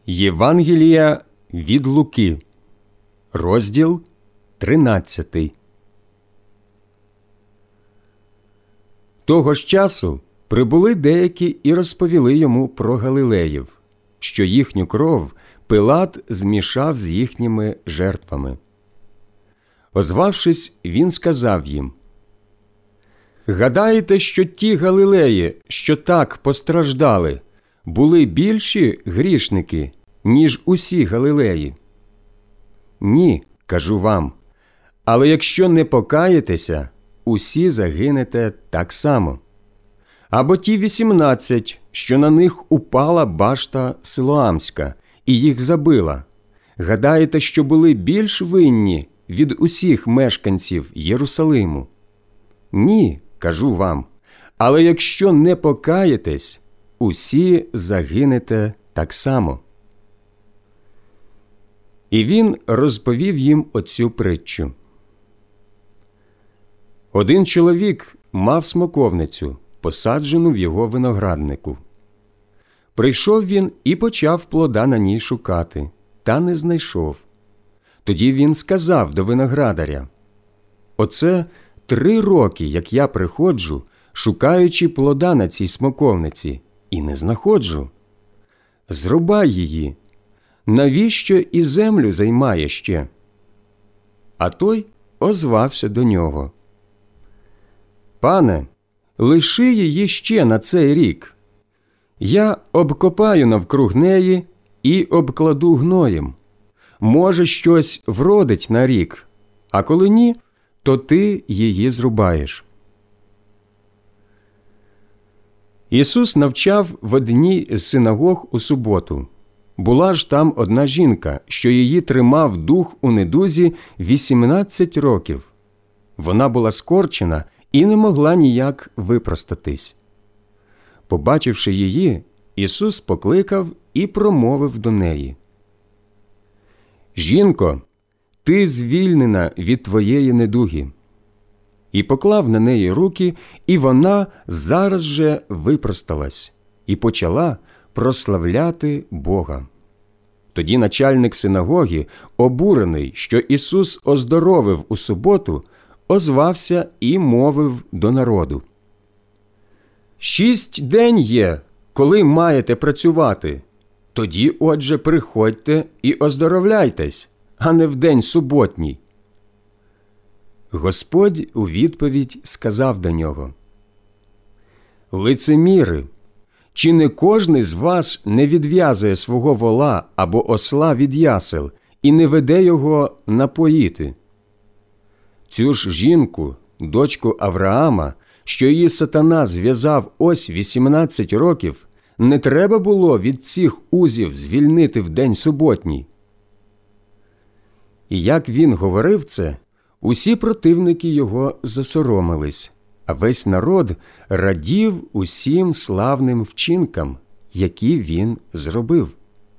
Євангелія від Луки, розділ 13. Того ж часу прибули деякі і розповіли йому про галилеїв, що їхню кров Пилат змішав з їхніми жертвами. Озвавшись, він сказав їм: «Гадаєте, що ті галилеї, що так постраждали, були більші грішники, ніж усі галилеї? Ні, кажу вам, але якщо не покаєтеся, усі загинете так само. Або ті 18, що на них упала башта Силоамська і їх забила, гадаєте, що були більш винні від усіх мешканців Єрусалиму? Ні, кажу вам, але якщо не покаєтесь, усі загинете так само». І він розповів їм оцю притчу. Один чоловік мав смоковницю, посаджену в його винограднику. Прийшов він і почав плода на ній шукати, та не знайшов. Тоді він сказав до виноградаря: «Оце 3 роки, як я приходжу, шукаючи плода на цій смоковниці, і не знаходжу. Зрубай її. Навіщо і землю займає ще?» А той озвався до нього: «Пане, лиши її ще на цей рік. Я обкопаю навкруг неї і обкладу гноєм. Може, щось вродить на рік, а коли ні, то ти її зрубаєш». Ісус навчав в одній з синагог у суботу. Була ж там одна жінка, що її тримав дух у недузі 18 років. Вона була скорчена і не могла ніяк випростатись. Побачивши її, Ісус покликав і промовив до неї: «Жінко, ти звільнена від твоєї недуги». І поклав на неї руки, і вона зараз же випросталась і почала прославляти Бога. Тоді начальник синагоги, обурений, що Ісус оздоровив у суботу, озвався і мовив до народу: «6 день є, коли маєте працювати. Тоді, отже, приходьте і оздоровляйтесь, а не в день суботній». Господь у відповідь сказав до нього: «Лицеміри, чи не кожний з вас не відв'язує свого вола або осла від ясел і не веде його напоїти? Цю ж жінку, дочку Авраама, що її сатана зв'язав ось 18 років, не треба було від цих узів звільнити в день суботній». І як він говорив це, усі противники його засоромились, а весь народ радів усім славним вчинкам, які він зробив.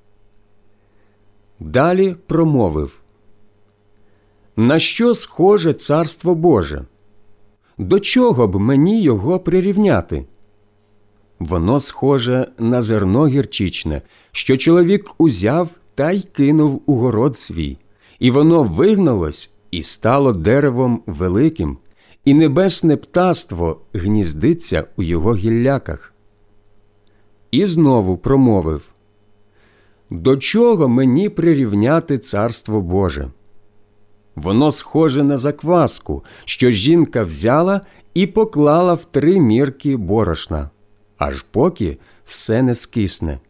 Далі промовив: «На що схоже Царство Боже? До чого б мені його прирівняти? Воно схоже на зерно гірчичне, що чоловік узяв та й кинув у город свій, і воно вигналось і стало деревом великим, і небесне птаство гніздиться у його гілляках». І знову промовив: «До чого мені прирівняти Царство Боже? Воно схоже на закваску, що жінка взяла і поклала в 3 мірки борошна, аж поки все не скисне».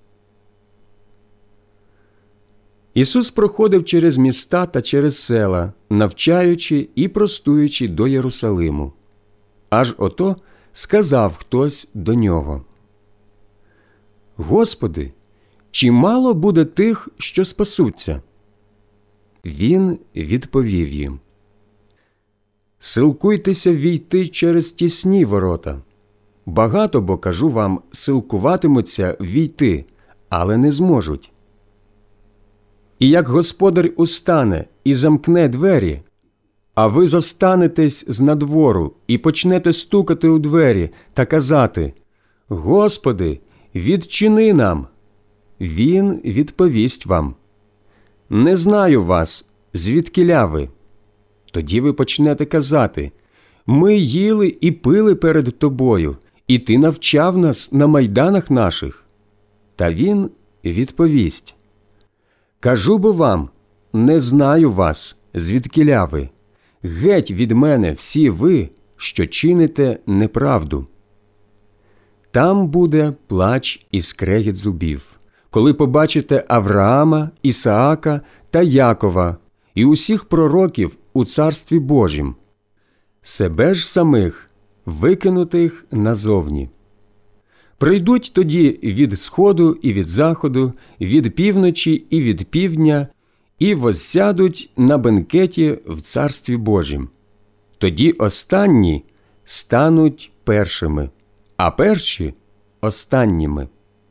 Ісус проходив через міста та через села, навчаючи і простуючи до Єрусалиму. Аж ото сказав хтось до нього: «Господи, чи мало буде тих, що спасуться?» Він відповів їм: «Силкуйтеся війти через тісні ворота. Багато, бо, кажу вам, силкуватимуться війти, але не зможуть. І як господар устане і замкне двері, а ви зостанетесь знадвору і почнете стукати у двері та казати: Господи, відчини нам, він відповість вам: «Не знаю вас, звідкіля ви». Тоді ви почнете казати: «Ми їли і пили перед тобою, і ти навчав нас на майданах наших». Та він відповість: «Кажу бо вам, не знаю вас, звідкіля ви. Геть від мене всі ви, що чините неправду». Там буде плач і скрегіт зубів, коли побачите Авраама, Ісаака та Якова і усіх пророків у Царстві Божім, себе ж самих викинутих назовні. Прийдуть тоді від сходу і від заходу, від півночі і від півдня, і возсядуть на бенкеті в Царстві Божім. Тоді останні стануть першими, а перші – останніми.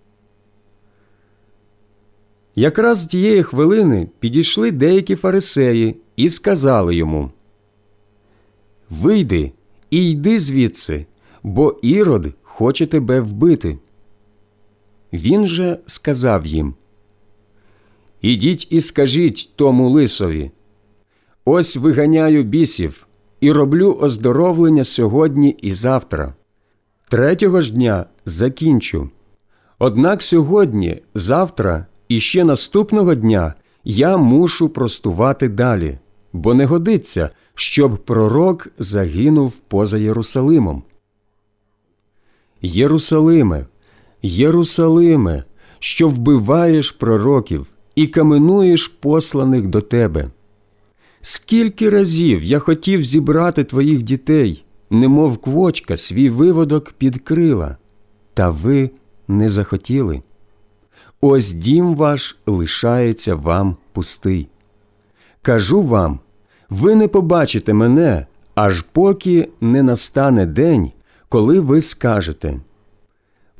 Якраз тієї хвилини підійшли деякі фарисеї і сказали йому: «Вийди і йди звідси, бо Ірод хоче тебе вбити». Він же сказав їм: «Ідіть і скажіть тому лисові: ось виганяю бісів і роблю оздоровлення сьогодні і завтра. Третього ж дня закінчу. Однак сьогодні, завтра і ще наступного дня я мушу простувати далі, бо не годиться, щоб пророк загинув поза Єрусалимом. Єрусалиме, Єрусалиме, що вбиваєш пророків і каменуєш посланих до тебе. Скільки разів я хотів зібрати твоїх дітей, немов квочка свій виводок під крила, та ви не захотіли. Ось дім ваш лишається вам пустий. Кажу вам, ви не побачите мене, аж поки не настане день, коли ви скажете: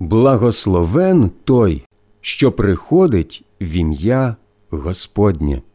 благословен той, що приходить в ім'я Господнє».